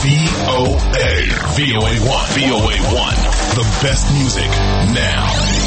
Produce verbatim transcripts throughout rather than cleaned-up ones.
V O A. V O A one. V O A one. The best music now.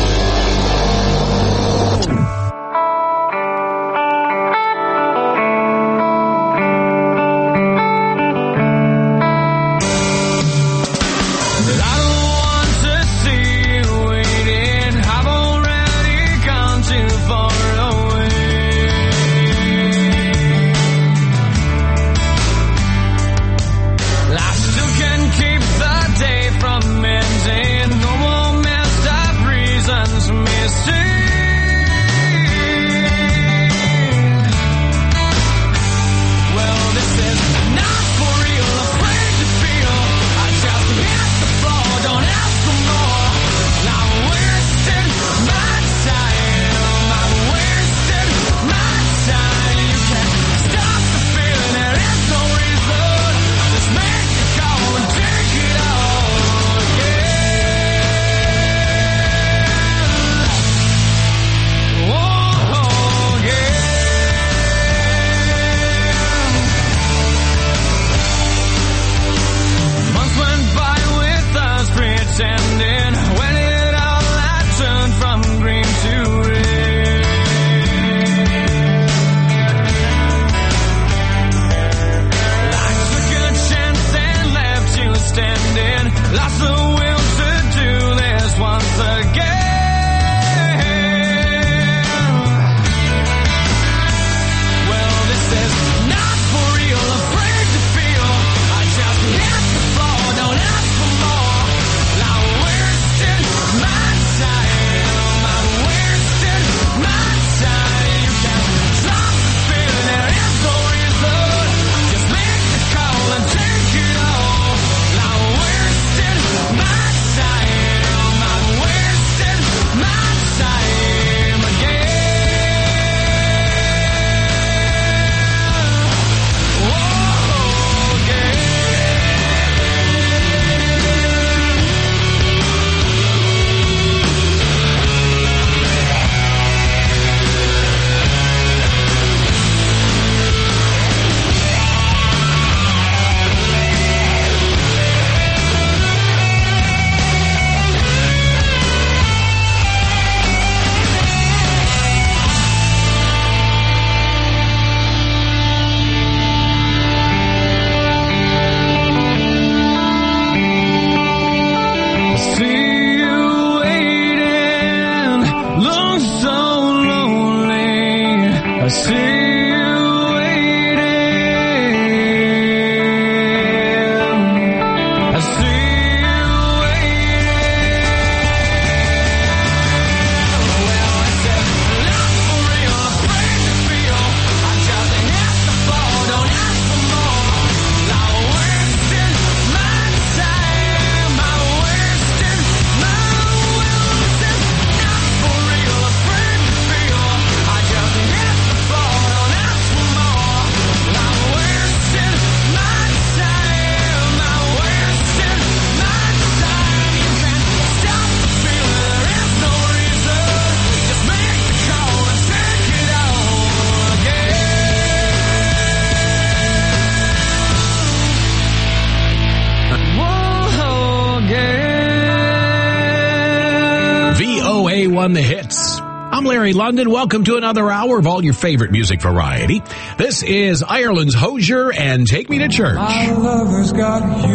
The hits. I'm Larry London. Welcome to another hour of all your favorite music variety. This is Ireland's Hozier and Take Me to Church. My lover's got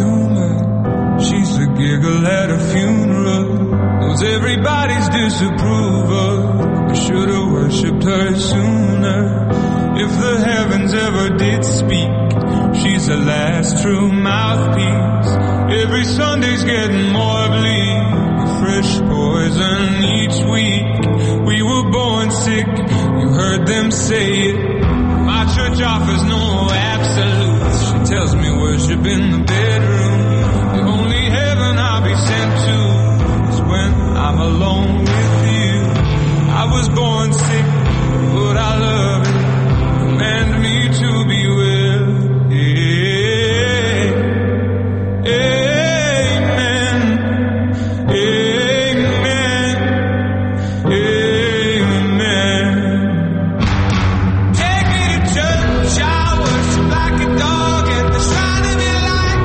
humor. She's a giggle at a funeral. Knows everybody's disapproval. I should have worshipped her sooner. If the heavens ever did speak, she's the last true mouthpiece. Every Sunday's getting more bleak. Fresh poison each week. We were born sick, you heard them say it. My church offers no absolutes. She tells me worship in the bedroom. The only heaven I'll be sent to is when I'm alone with you. I was born sick, but I love it. Command me to be well. Yeah. Yeah. Like a dog at the shrine of your life.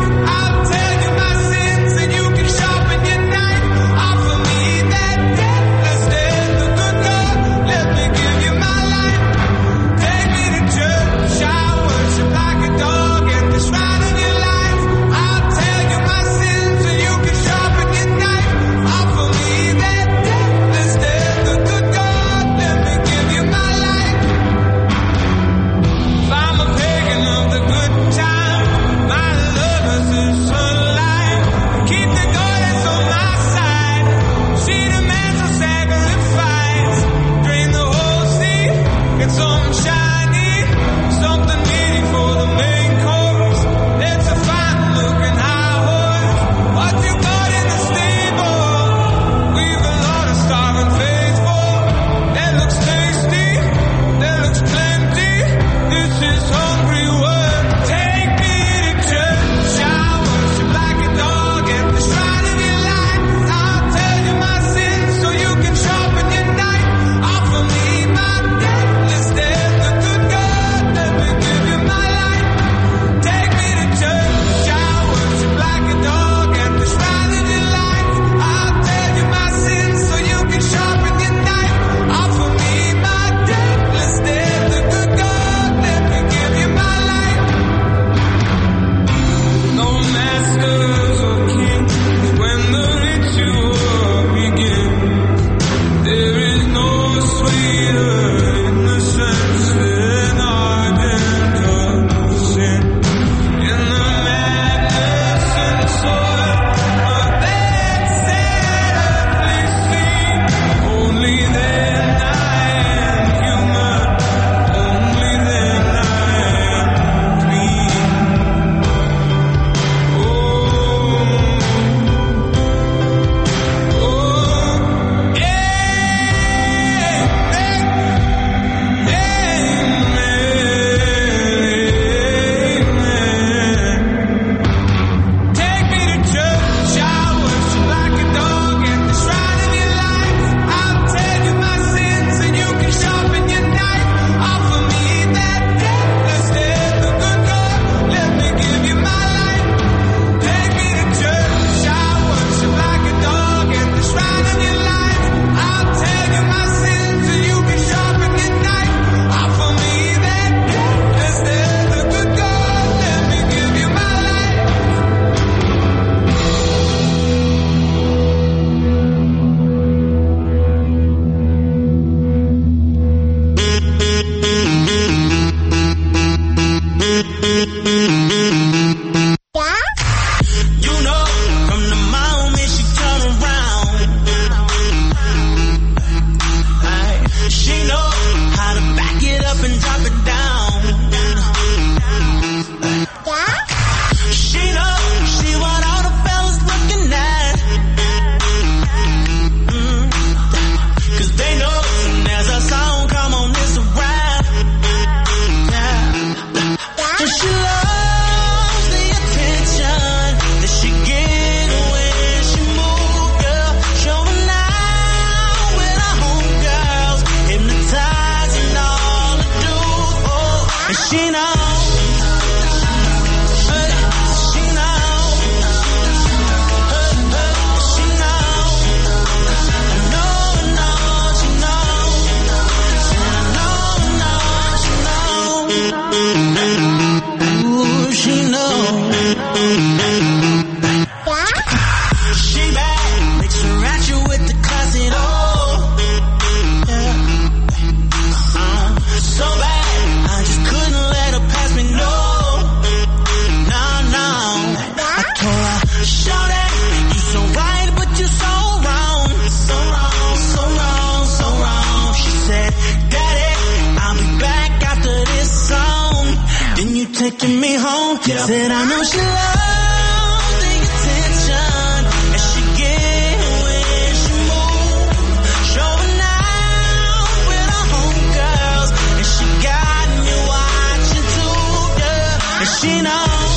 Taking me home, yeah. Said I know she loves the attention and she get when she moves, showing out with her homegirls, and she got me watching too, yeah. And she knows,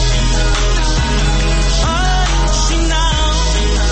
oh, she knows,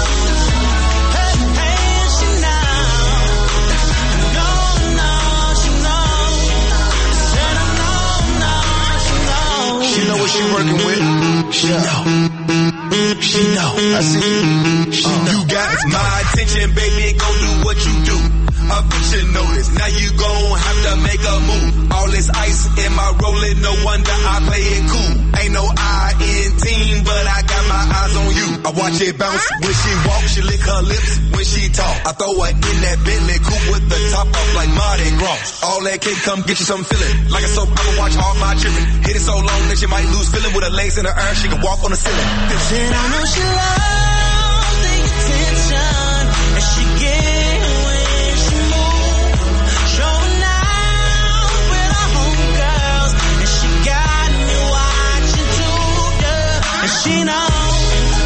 hey, hey, she knows, no, no, she knows, said I know, no, she knows. She know what she working with. She yeah. know. She know. I see you. She uh, know. You got my attention, baby. Go do what you do. A bitch notice. Now you gon' have to make a move. All this ice in my rolling, no wonder I play it cool. Ain't no I in team, but I got my eyes on you. I watch it bounce when she walk, she lick her lips when she talk. I throw her in that Bentley coupe with the top off like Mardi Gras. All that cake come get you some feeling. Like a soap, I'ma watch all my children. Hit it so long that she might lose feeling. With her legs in the air, she can walk on the ceiling. Said I know she loves the attention and she get when she moves, showing out with her homegirls, and she got me watching too, yeah. And she knows,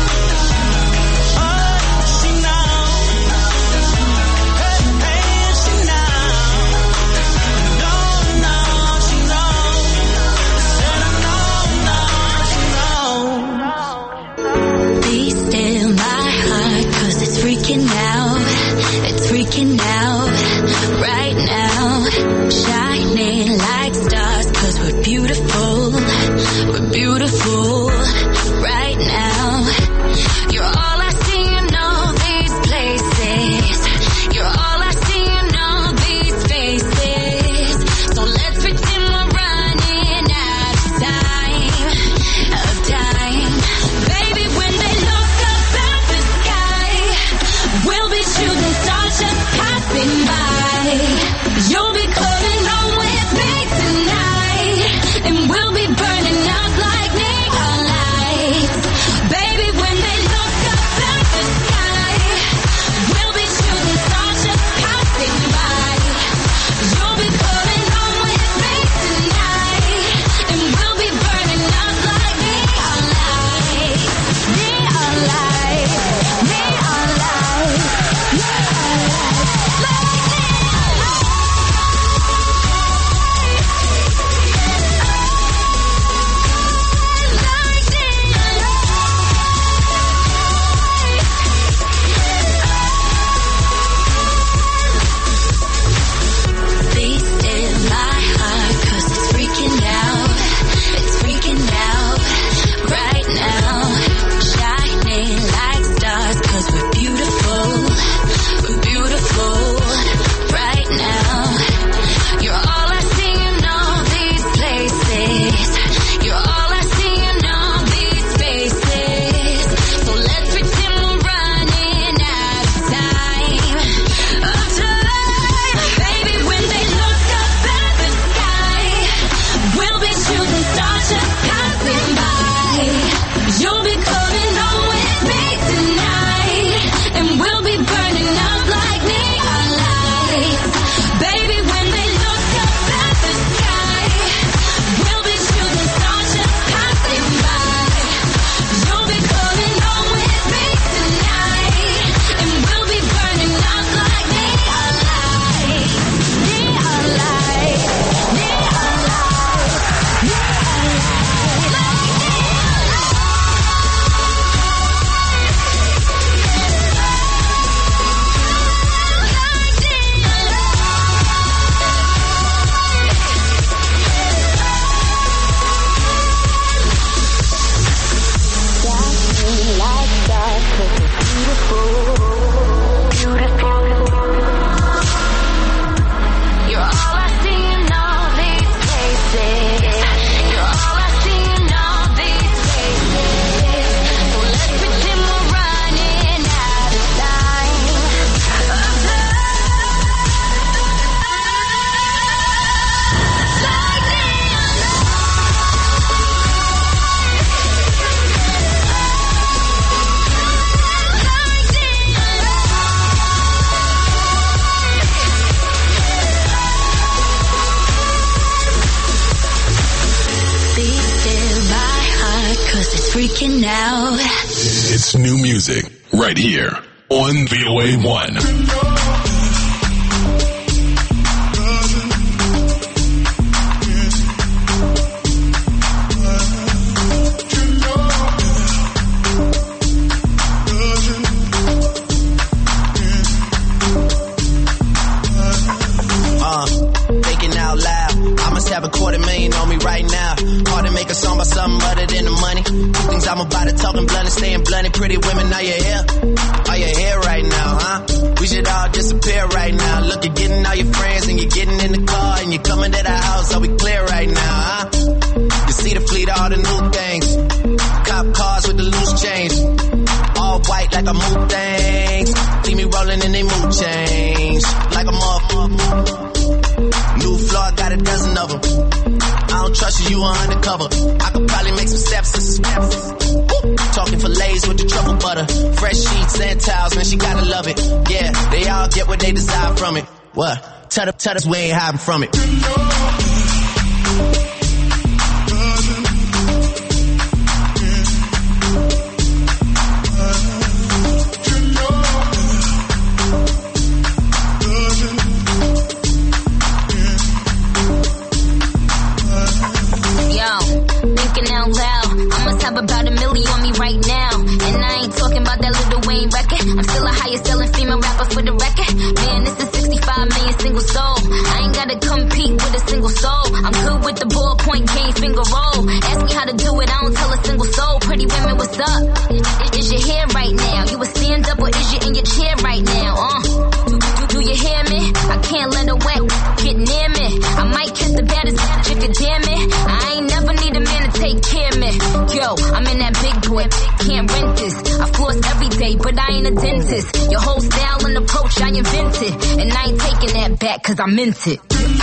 oh, she knows, hey, hey, she knows, no, no, she knows, said I know, no, she knows. Be still my heart, cause it's freaking out, it's freaking out, right now, shining like stars, cause we're beautiful, we're beautiful, right now, you're all I see in all these places, you're all I see in all these faces, so let's pretend we're running out of time, of time, baby, when they look up at the sky, we'll be shooting stars just passing by, you'll be coming home with me tonight, and we'll be burning out like neon freaking out. It's new music right here on V O A one. Have a quarter million on me right now. Hard to make a song about something other than the money. Two things I'm about to talking blunt and staying blunt. Pretty women, are you here? Are you here right now, huh? We should all disappear right now. Look, you're getting all your friends and you're getting in the car and you're coming to the house. Are we clear right now, huh? You see the fleet, all the new things. Cop cars with the loose chains. All white like a mood things. See me rolling in they mood change. Like a motherfucker. New floor, I got a dozen of them. I don't trust you, you are undercover. I could probably make some steps and steps. Woo. Talking fillets with the truffle butter. Fresh sheets and towels, man, she gotta love it. Yeah, they all get what they desire from it. What? Tell, tell us we ain't hiding from it. About a million on me right now. And I ain't talking about that Lil Wayne record. I'm still a highest selling female rapper for the record. Man, this is sixty-five million single soul. I ain't gotta compete with a single soul. I'm good with the ballpoint game finger roll. Ask me how to do it, I don't tell a single soul. Pretty women, what's up? Is your hair right now? You a stand up or is you in your chair right now? Uh, do, do, do you hear me? I can't let her wet get near me. I might kiss the baddest bitch if you dare me. I ain't never need a man to take care of me. Yo, I'm in that big boy, can't rent this. I floss every day, but I ain't a dentist. Your whole style and approach I invented. And I ain't taking that back cause I meant it.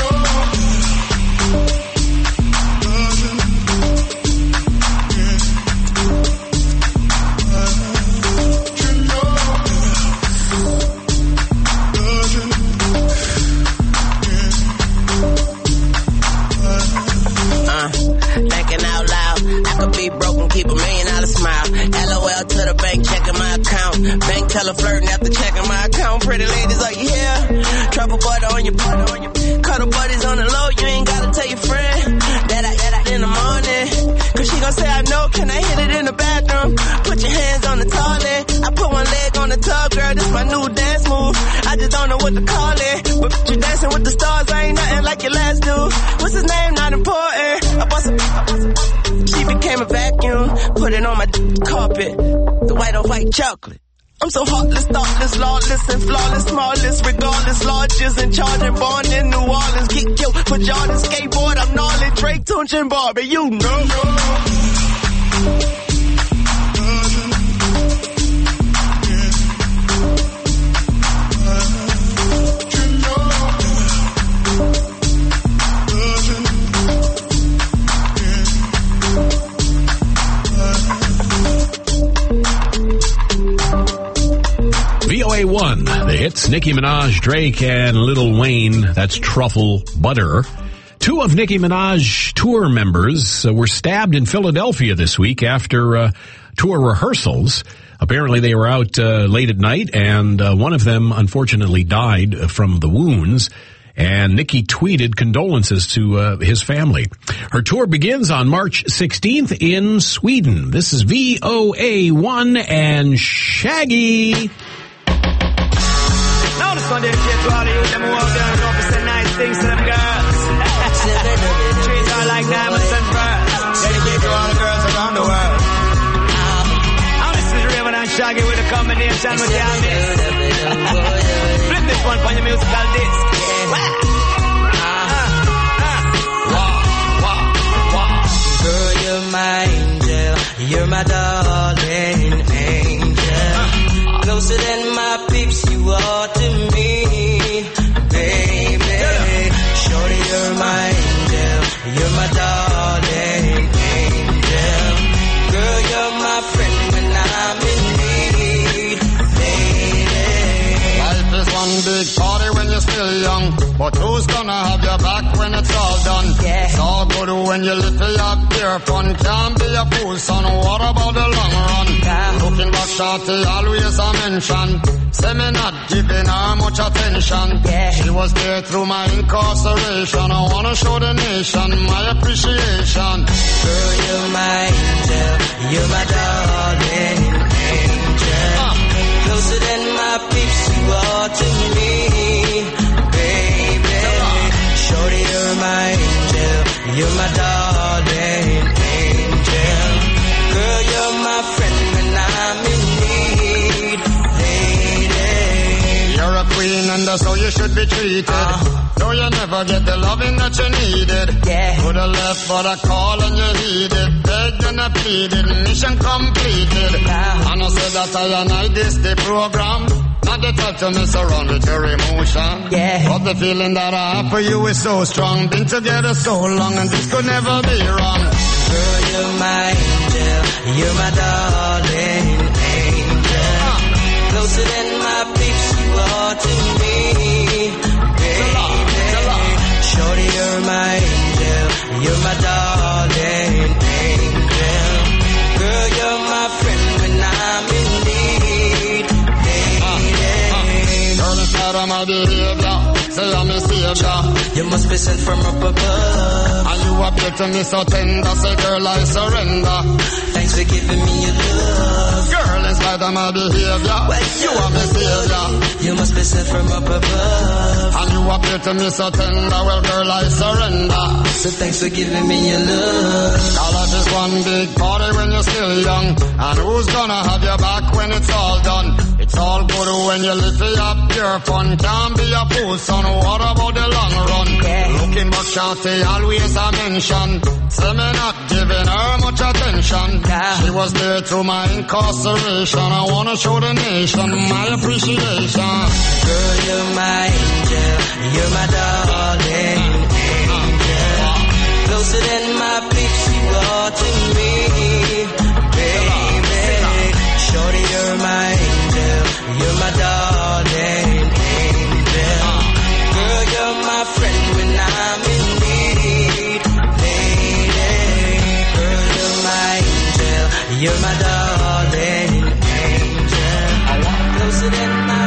Keep a million dollar smile. LOL to the bank, checking my account. Bank teller flirting after checking my account. Pretty ladies, are you here? Trouble butter on your butter on your cuddle buddies on the low. You ain't gotta tell your friend that I that I in the morning. Cause she gon' say I know. Can I hit it in the bathroom? Put your hands on the toilet. I put one leg on the tub, girl. This my new dance move. I just don't know what to call it. But you dancing with the stars, I ain't nothing like your last dude. What's his name? Not important. I bust a, I bust a she became a vacuum, put it on my carpet, the white on white chocolate. I'm so heartless, thoughtless, lawless, and flawless, smallest, regardless, largest, in charge and born in New Orleans. Geek yo, for Jordan, skateboard, I'm gnarly, Drake, Tunch, and Barbie, you know. V O A one, the hits, Nicki Minaj, Drake, and Lil Wayne. That's Truffle Butter. Two of Nicki Minaj tour members uh, were stabbed in Philadelphia this week after uh, tour rehearsals. Apparently they were out uh, late at night, and uh, one of them unfortunately died from the wounds. And Nicki tweeted condolences to uh, his family. Her tour begins on March sixteenth in Sweden. This is V O A one and Shaggy. Now this one dedicated to all of you them who out there and know say nice things to them girls. Trees are like diamonds and pearls. Dedicated to all the girls around the world. Now this is Raven and Shaggy with a combination with the armies. Flip this one for your musical disc. Girl, you're my angel, you're my darling angel. Closer than my peeps, you are to me, baby. Shorty, you're my angel, you're my darling angel. Girl, you're my friend when I'm in need, baby. Life is one big party when you're still young, but who's gonna have your back when it's all done? Yeah. It's all good when you live for your pure fun. Can't be a fool, son. What about the long run? Yeah. Looking back, shorty, always a mention. Say me not giving her much attention. Yeah. She was there through my incarceration. I wanna show the nation my appreciation. Girl, you're my angel, you're my darling angel. Uh. Closer than my peeps, you are to me, baby. Shorty, you're my angel, you're my darling angel. Girl, you're my friend when I'm in need, lady. You're a queen and that's how you should be treated. Uh. Though you never get the loving that you needed. Yeah. Coulda left but I call and you heeded. Begged and I pleaded, mission completed. Yeah. And I said that I and I this the program. Not the type to mess around with your emotion. Yeah. But the feeling that I have for you is so strong. Been together so long and this could never be wrong. Girl, you're my angel, you're my darling angel. Uh. Closer than my peeps, you are to me, baby. Shorty, you're my angel, you're my darling angel. Girl, you're my friend when I'm in need, lady. Girl, inside of my behavior, say I'm a savior. You must be sent from up above. And you appear to me so tender, say girl I surrender. Thanks for giving me your love. Girl, in spite of my behavior, you are my savior. You must be sent from up above. And you appear to me so tender, well girl I surrender. So thanks for giving me your love. Now life is one big party when you're still young. And who's gonna have your back when it's all done? It's all good when you live for your pure fun. Can't be a fool, son. What about the long run? Yeah. Looking back, shorty, always a mention. Say me not giving her much attention. Yeah. She was there through my incarceration. I wanna show the nation my appreciation. Girl, you're my angel, you're my darling angel. Closer than my peeps, you are to me, baby. Shorty, you're my angel, you're my darling angel. Girl, you're my friend when I'm in need, lady. Girl, you're my angel, you're my darling angel. Closer than my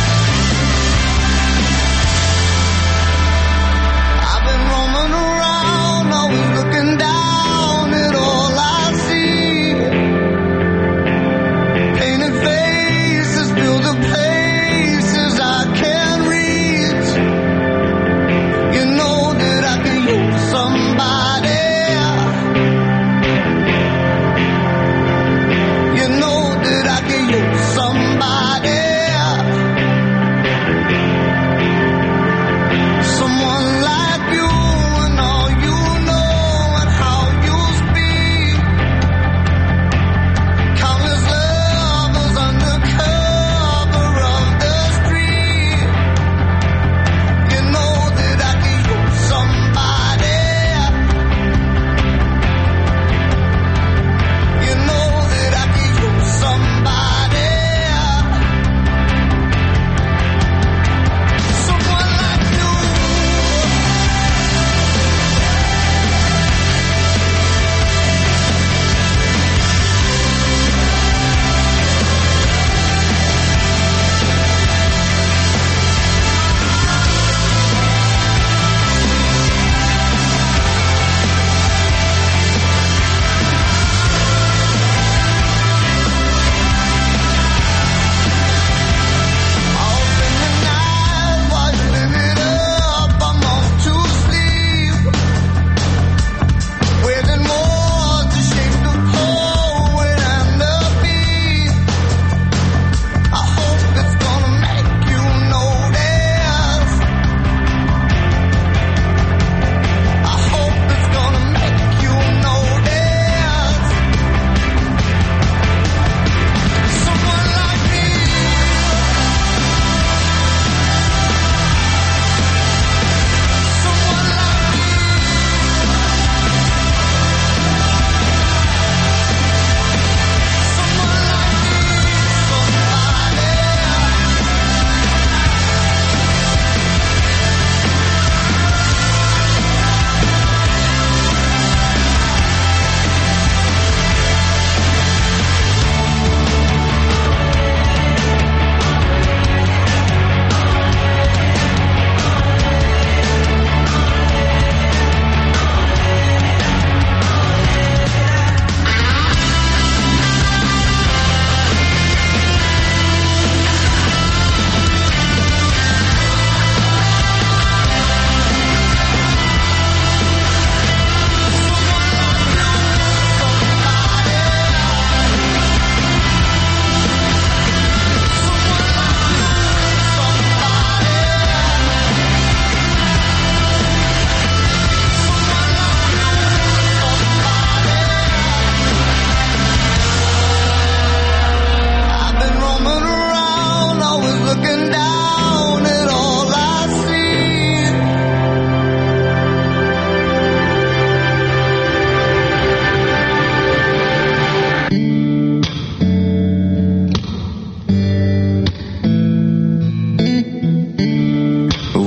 I've been roaming around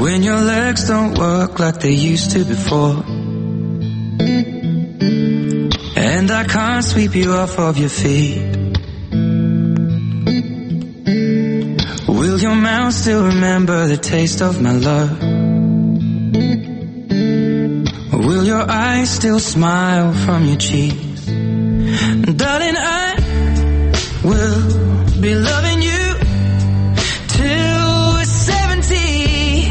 when your legs don't work like they used to before, and I can't sweep you off of your feet. Will your mouth still remember the taste of my love? Will your eyes still smile from your cheeks? Darling, I will be loving you till we're seventy.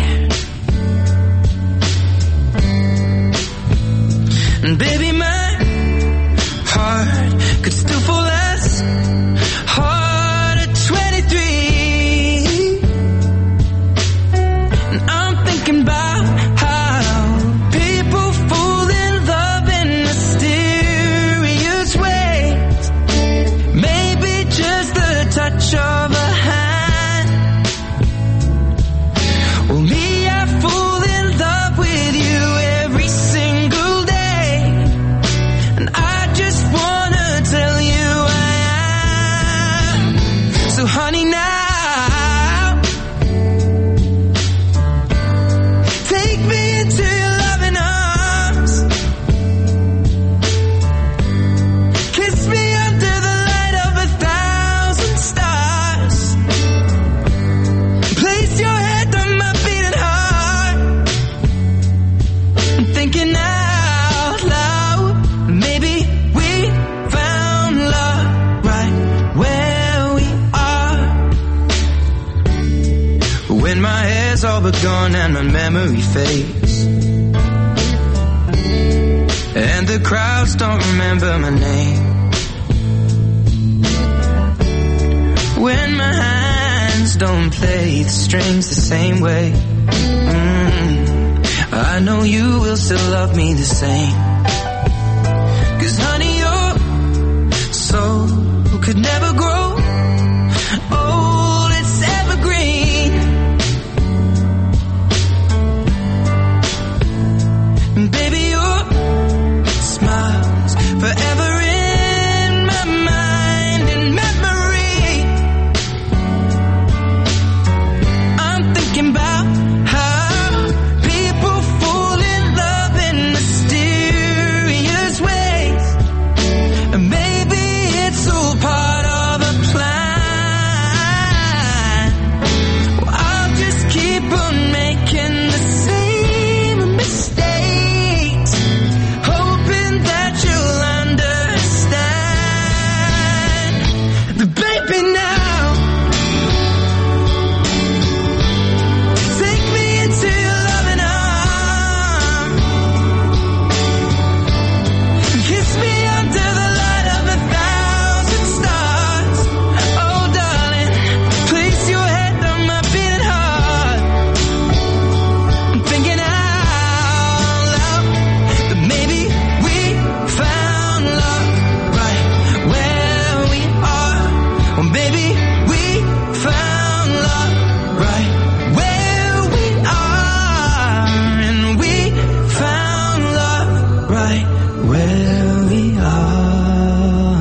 And baby, my heart could still fall as hard at twenty-three. And I'm thinking about how people fall in love in mysterious ways. Maybe just the touch of a hand. Well, me, I fall in love with you every single day, and I just wanna tell you I am. So honey, now take me into your loving arms. Kiss me under the light of a thousand stars. Place your head on my beating heart. I'm thinking out loud, maybe we found love right where we are. When my hair's all but gone and my memory fades, and the crowds don't remember my name, when my hands don't play the strings the same way, mm, I know you will still love me the same. 'Cause honey, your soul could never grow old, it's evergreen. And baby, your smile's forever in my mind and memory. I'm thinking about how people fall in love in mysterious ways, and maybe it's all part of a plan. Well, I'll just keep on making the same mistakes, hoping that you'll understand. But baby, now take me into your loving arms. Kiss me under the light of a thousand stars. Oh darling, place your head on my beating heart. I'm thinking out loud that maybe we found love right where we are. Well, maybe we found love right where we are, and we found love right where we are.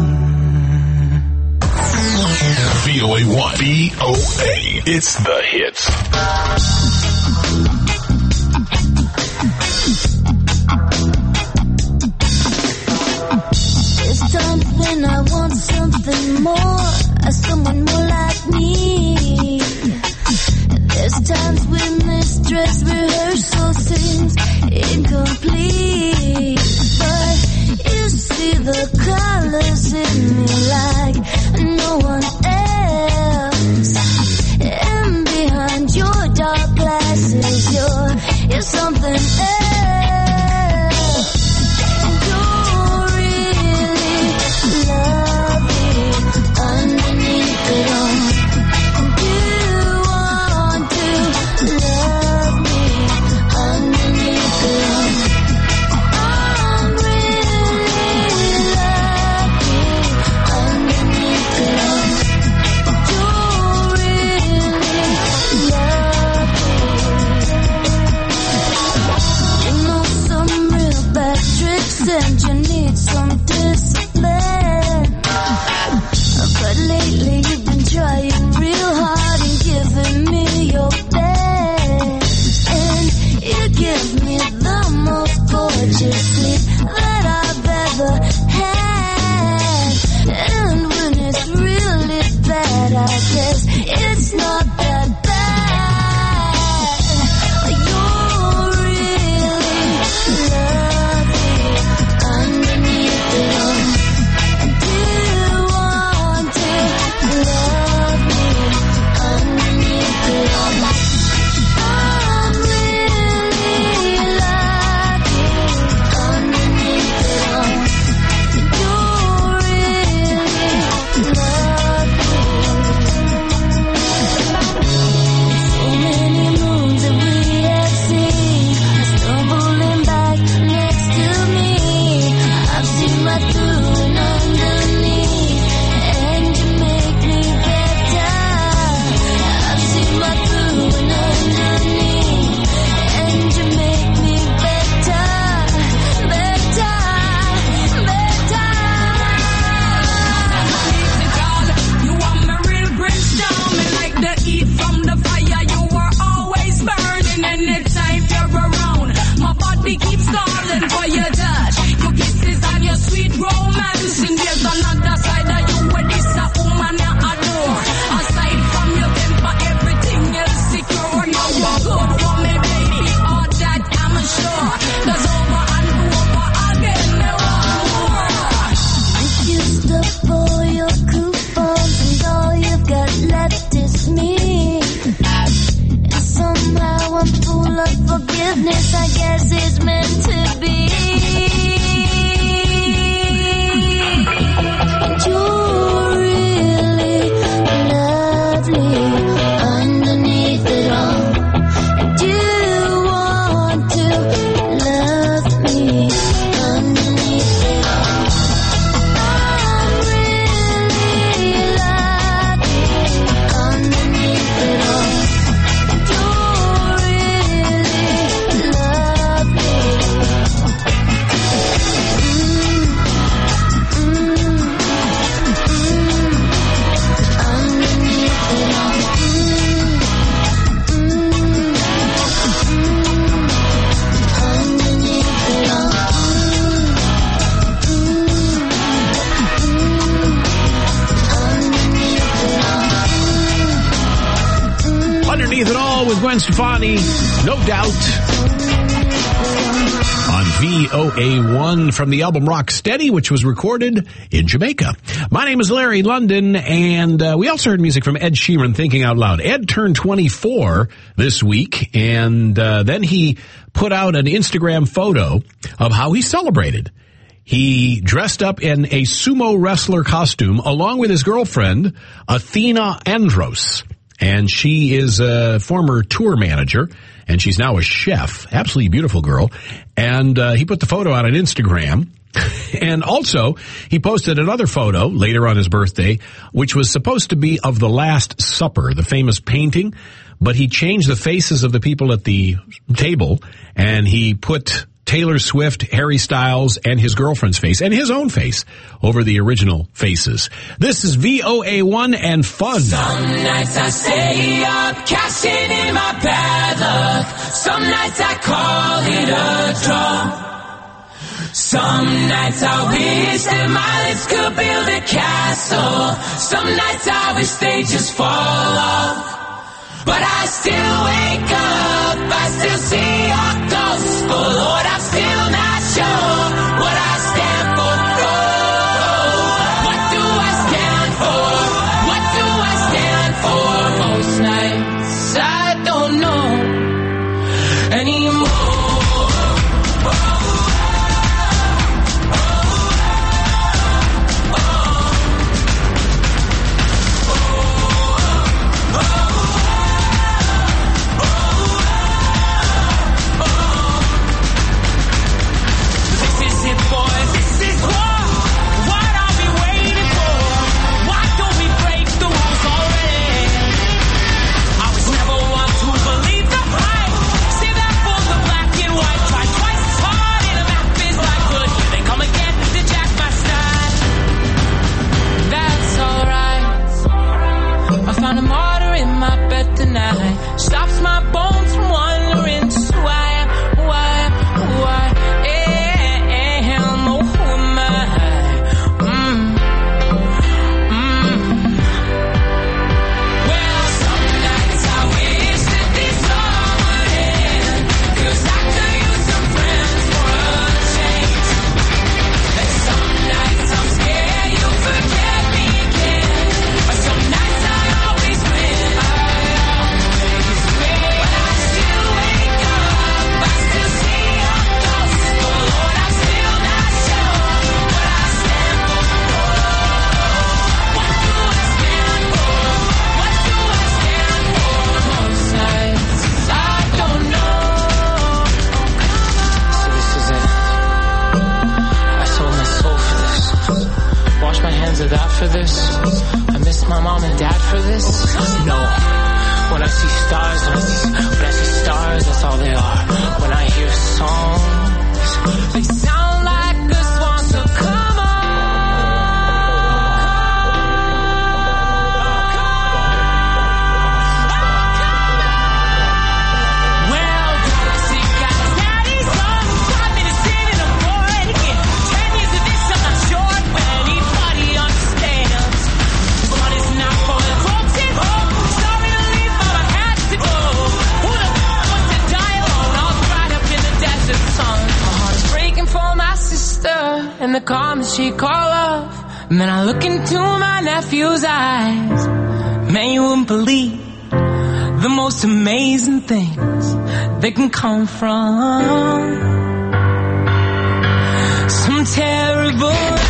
V O A one. V O A. It's the hits. There's times when I want something more, someone more like me. There's times when this dress rehearsal seems incomplete, but you see the colors in me like no one else. And behind your dark glasses, you're, you're something else. You're really lovely underneath it all. You want to love me underneath it all. I'm really lovely underneath it all. You're really lovely. a pool of forgiveness, I guess it's meant to be. And you're really lovely underneath it all. Do you want to love me underneath it all? I'm really lovely underneath it all. You're really lovely. Underneath It All with Gwen Stefani, no doubt. On V O A one from the album Rock Steady, which was recorded in Jamaica. My name is Larry London, and uh, we also heard music from Ed Sheeran, Thinking Out Loud. Ed turned twenty-four this week, and uh, then he put out an Instagram photo of how he celebrated. He dressed up in a sumo wrestler costume along with his girlfriend, Athena Andros. And she is a former tour manager, and she's now a chef. Absolutely beautiful girl. And uh, he put the photo out on Instagram. And also, he posted another photo later on his birthday, which was supposed to be of the Last Supper, the famous painting. But he changed the faces of the people at the table, and he put Taylor Swift, Harry Styles, and his girlfriend's face, and his own face, over the original faces. This is V O A one and fun. Some nights I stay up, cashing in my bad luck. Some nights I call it a draw. Some nights I wish that my lips could build a castle. Some nights I wish they just fall off. But I still wake up, I still see your gospel. Lord, I'm still not sure what I stand for. Oh, what do I stand for? What do I stand for? Most nights I don't know anymore. Stops my bones from wandering. So why, why, why am, oh, who am I? Mm, mm. Well, some nights I wish that this all would end, 'cause I could use some friends for a change. And some nights I'm scared you'll forget me again, but some nights I always win. Of that for this, I miss my mom and dad for this. No, when I see stars, when I see, when I see stars, that's all they are. When I hear songs, they sound like a swan. So come on. Well, see, got daddy's on five minutes in and I'm bored again. Ten years of this, I'm not sure when anybody understands. This one is not for the folks at home. Sorry to leave, but I had to go. Who the fuck wants to die alone? All right up in the desert sun. My heart is breaking for my sister and the comments she call off. And then I look into my nephew's eyes. Man, you wouldn't believe the most amazing things they can come from. Some terrible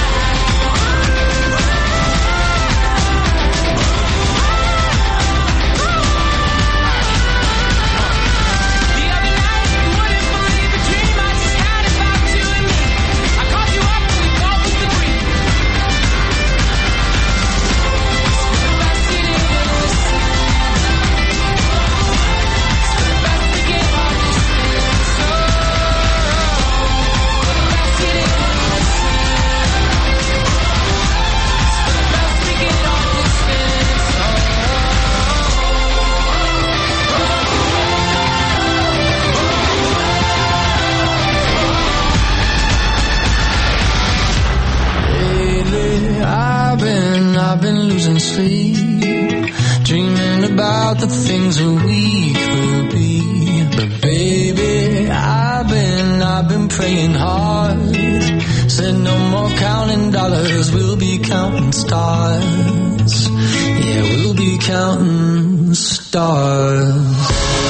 I've been losing sleep, dreaming about the things that we could be. But baby, I've been, I've been praying hard. Said no more counting dollars, we'll be counting stars. Yeah, we'll be counting stars.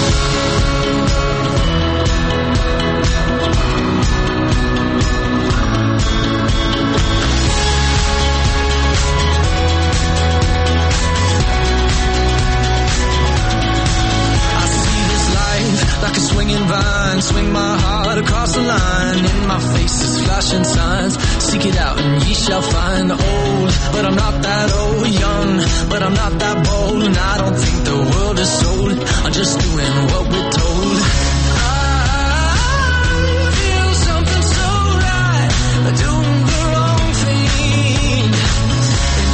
Like a swinging vine, swing my heart across the line. In my face is flashing signs. Seek it out and ye shall find. Old, but I'm not that old. Young, but I'm not that bold. And I don't think the world is sold. I'm just doing what we're told. I feel something so right, doing the wrong thing. And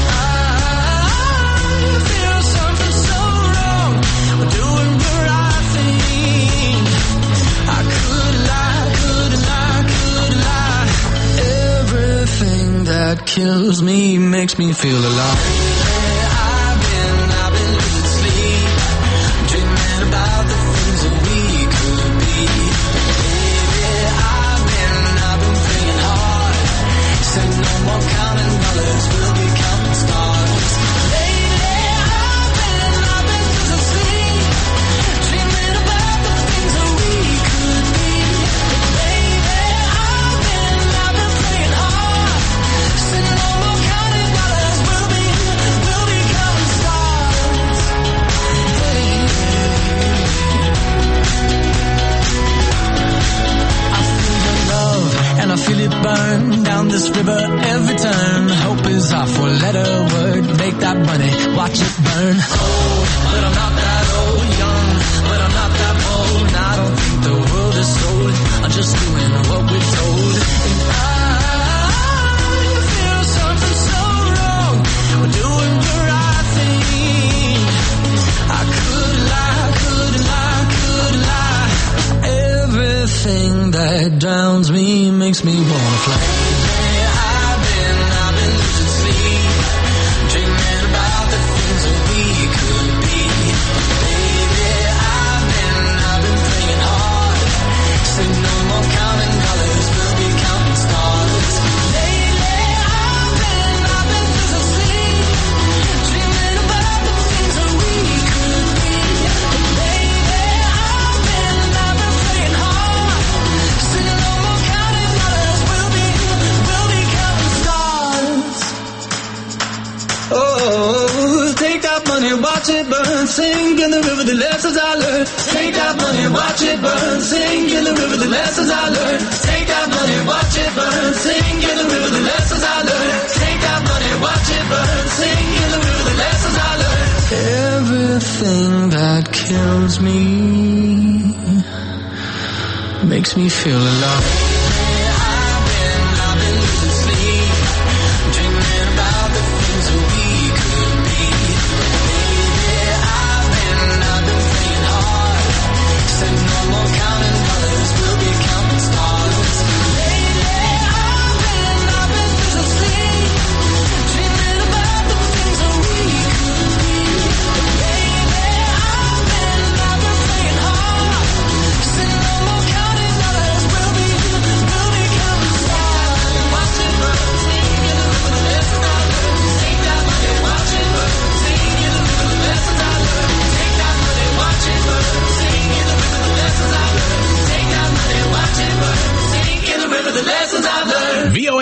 I feel something so wrong, doing the right thing. I could lie, could lie, could lie. Everything that kills me makes me feel alive. I've been, I've been losing sleep, dreaming about the things that we could be. Baby, I've been, I've been praying hard. Said no more counting dollars, we'll be counting stars. Lately, I've been, I've been losing sleep, dreaming about the things that we could be. Baby, I've been, I've been praying hard. Said no more counting dollars, we'll be, we'll be counting stars. I feel your love and I feel it burn down this river every turn. Hope is our four-letter word. Make that money, watch it burn. Old, but I'm not that old. Young, but I'm not that bold. And I don't think the world is sold. I'm just doing what we're told. And I feel something so wrong. We're doing the right thing. I could lie, could lie, could lie. Everything that drowns me makes me wanna fly. I've been, I've been losing sleep, dreaming about the things that we could be. Baby, I've been, I've been praying hard. Said no more counting dollars, we'll be counting stars. Lately, I've been, I've been losing sleep, dreaming about the things that we could be. Baby, I've been, I've been praying hard. Said no more counting dollars, we'll be, we'll be counting stars. Oh, take that money, watch it burn, sing in the river the lessons I learned. Take that money, watch it burn, sing in the river the lessons I learned. Take that money, watch it burn, sing in the river the lessons I learned. Take that money, watch it burn, sing in the river the lessons I learned. Everything that kills me makes me feel alive. I've been, I've been losing sleep, dreaming about the things that we could be. Baby, I've been, I've been praying hard. Said no more counting dollars, we'll be counting stars. Lately, I've been, I've been losing sleep, dreaming about the things that we could be. Baby, I've been, I've been praying hard. Said no more counting dollars, we'll be,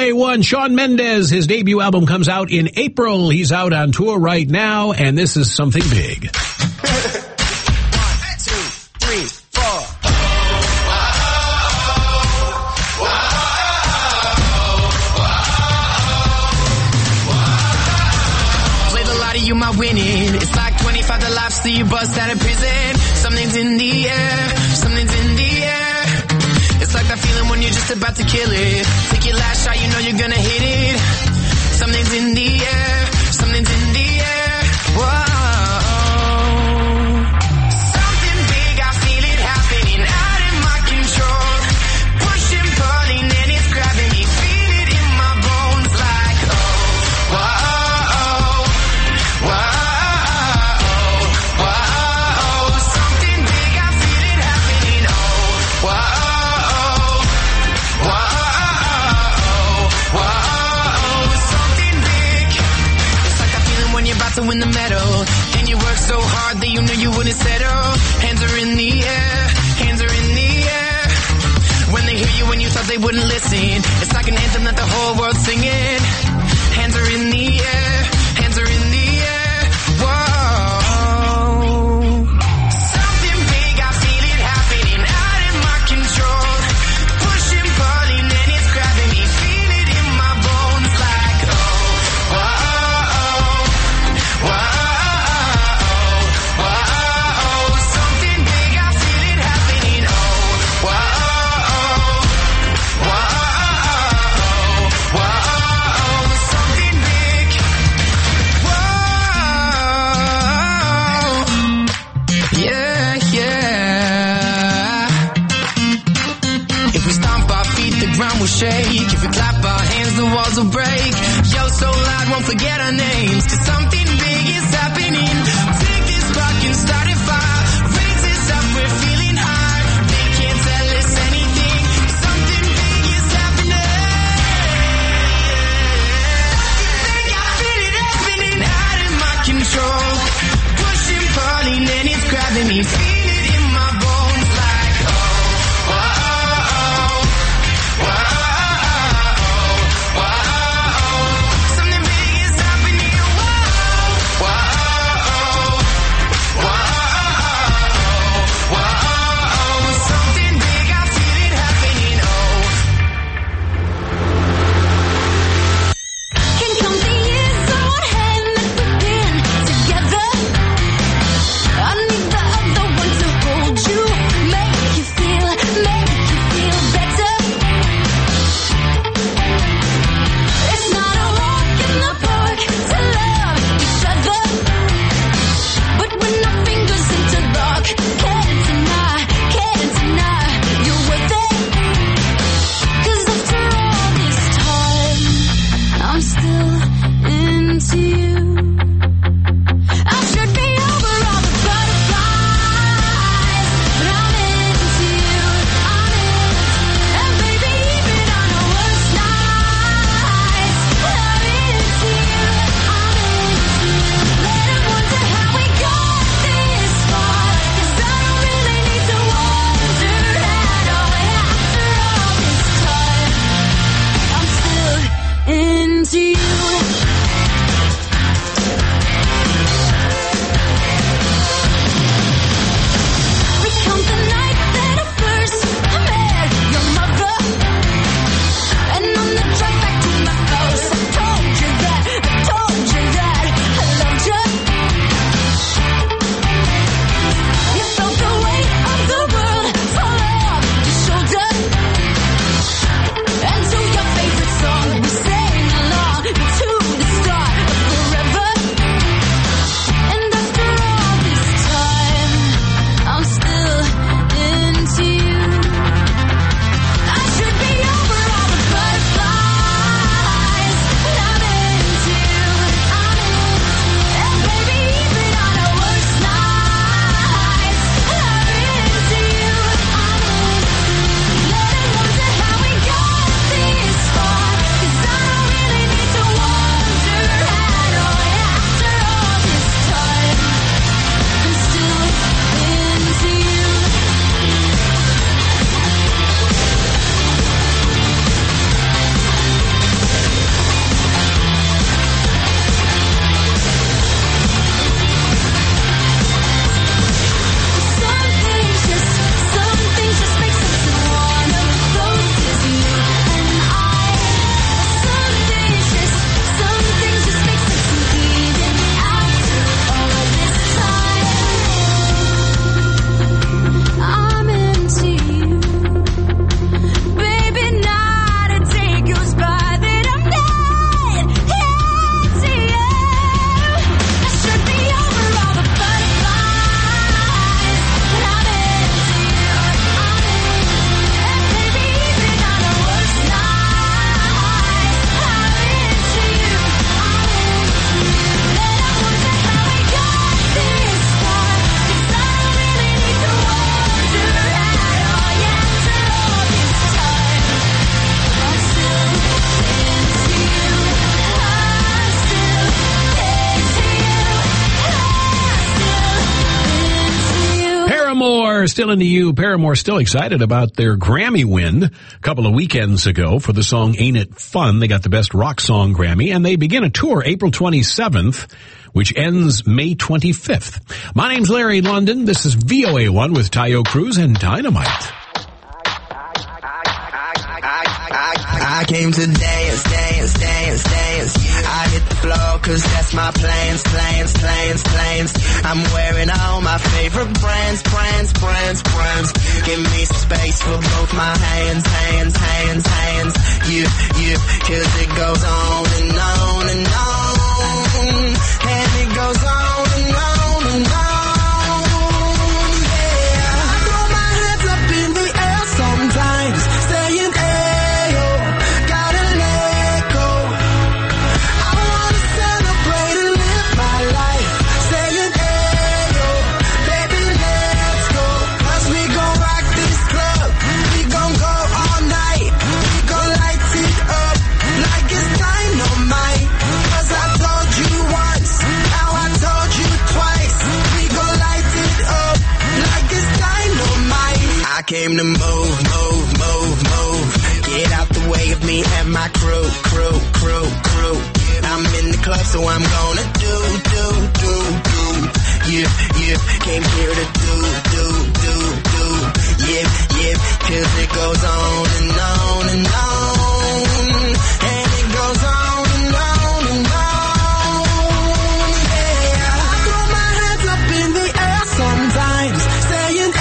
A one, Shawn Mendes, his debut album comes out in April. He's out on tour right now, and this is something big. One, two, three, four. Play the lottery, you might win it. It's like twenty-five to life, so you bust out of prison. Something's in the air, something's in the air. It's like that feeling when you're just about to kill it. Take your last shot, you know you're gonna hit it. Something's in the air, something's in the air. Whoa. Something big, I feel it happening out in my control. Pushing, pulling, and it's grabbing me. Feel it in my bones like, oh, whoa, whoa, whoa. Something big, I feel it happening, oh, whoa. To win the medal, and you work so hard that you knew you wouldn't settle. Hands are in the air, hands are in the air. When they hear you when you thought they wouldn't listen, it's like an anthem that the whole world's singing. Hands are in the air, hands are in the air. Whoa. Something big, I feel it happening out in my control. Pushing, pulling, and it's grabbing me. Feel it in my bones like, oh, whoa. Whoa, whoa, something big, I feel it happening, oh, whoa, whoa, whoa, something big, whoa, yeah, yeah. If we stomp our feet, the ground will shake. If we clap our hands, the walls will break. Yo, so loud, won't forget our names. Cause something big is happening. Take this spark and start a fire. Raise this up, we're feeling high. They can't tell us anything. Something big is happening. Something big, I feel it happening out of my control. Pushing, pulling, and it's grabbing me. Feel it in my bones like, oh, whoa, whoa. Something big is happening, whoa, whoa, whoa. still into you. Paramore still excited about their Grammy win a couple of weekends ago for the song Ain't It Fun. They got the Best Rock Song Grammy, and they begin a tour April twenty-seventh, which ends May twenty-fifth. My name's Larry London. This is V O A one with Tayo Cruz and Dynamite. I came to dance, dance, dance, dance. I hit the floor cause that's my plans, plans, plans, plans. I'm wearing all my favorite brands, brands, brands, brands. Give me some space for both my hands, hands, hands, hands. You, you, cause it goes on and on and on. And it goes on and on and on. Yeah, I throw my hands up in the air sometimes, saying, came to move, move, move, move. Get out the way of me and my crew, crew, crew, crew. I'm in the club, so I'm gonna do, do, do, do. Yeah, yeah, came here to do, do, do, do. Yeah, yeah, cause it goes on and on and on. And it goes on and on and on. Yeah, I throw my hands up in the air sometimes, saying,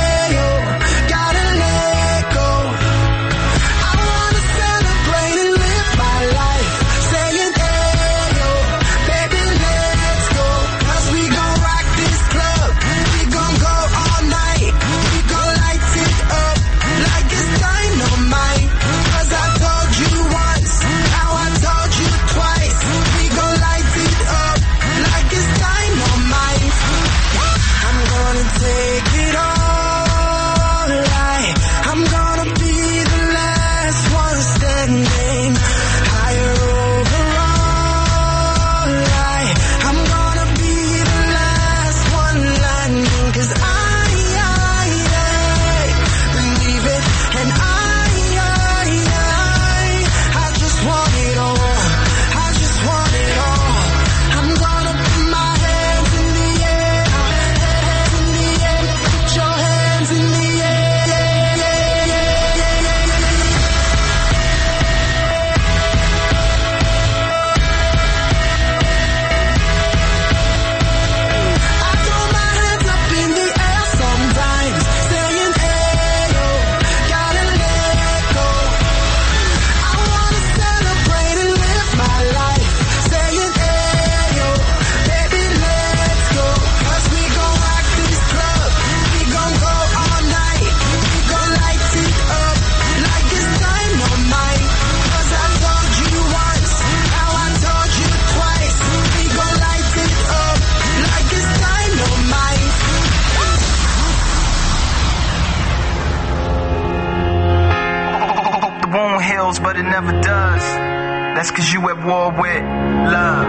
but it never does. That's cause you at war with love.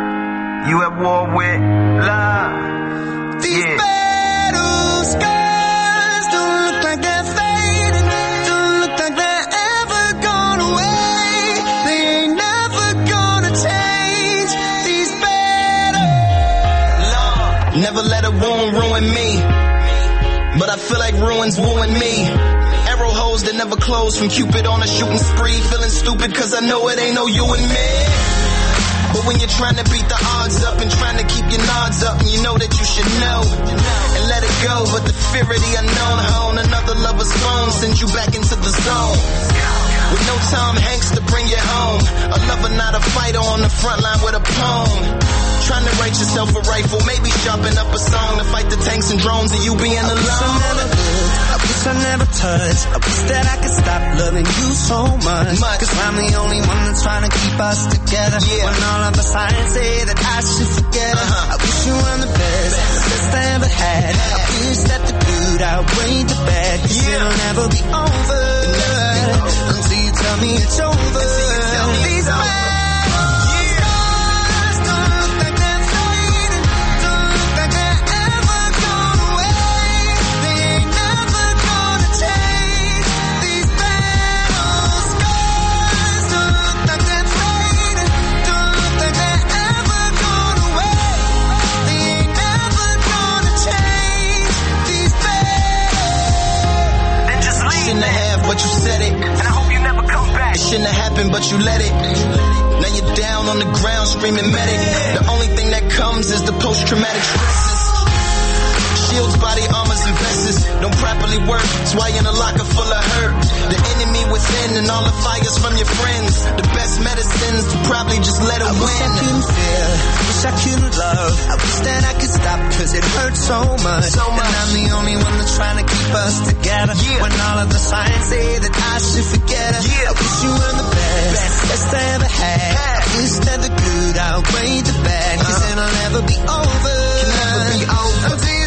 You at war with love. These yeah. battle scars don't look like they're fading. Don't look like they're ever gone away. They ain't never gonna change. These battles. Lord, never let a wound ruin me. But I feel like ruins wooing me. Arrow holes that never close from Cupid on a shooting spree. Feeling stupid cause I know it ain't no you and me. But when you're trying to beat the odds up and trying to keep your nods up, and you know that you should know and let it go, but the fear of the unknown, hone another lover's phone sends you back into the zone. With no Tom Hanks to bring you home, a lover not a fighter on the front line with a poem. Trying to write yourself a rifle, maybe sharpen up a song to fight the tanks and drones and you being alone. I wish I never lived, I wish I never touched. I wish that I could stop loving you so much. much. Cause I'm the only one that's trying to keep us together. Yeah. When all of the signs say that I should forget her. Uh-huh. I wish you were the best, the best I ever had. I wish that the good outweighed the bad. Cause yeah. it'll never be over until you tell me it's over. Until you tell me it's over. They ain't but you said it. And I hope you never come back. It shouldn't have happened, but you let it. Now you're down on the ground screaming medic. The only thing that comes is the post-traumatic stresses. Shields, body armors, and vests don't properly work. That's why you're in a locker full of hurt. The enemy within and all the fires from your friends. The best medicines to probably just let them I win. wish I couldn't feel, wish I couldn't love. I wish that I could stop cause it hurts so much. So much. And I'm the only one that's trying to keep us together. Yeah. When all of the signs say that I should forget her. Yeah. I wish you were the best, best, best I ever had. Yeah. I wish that the good outweighed the bad. Cause uh-huh. then I'll never be over. Can never be over. Until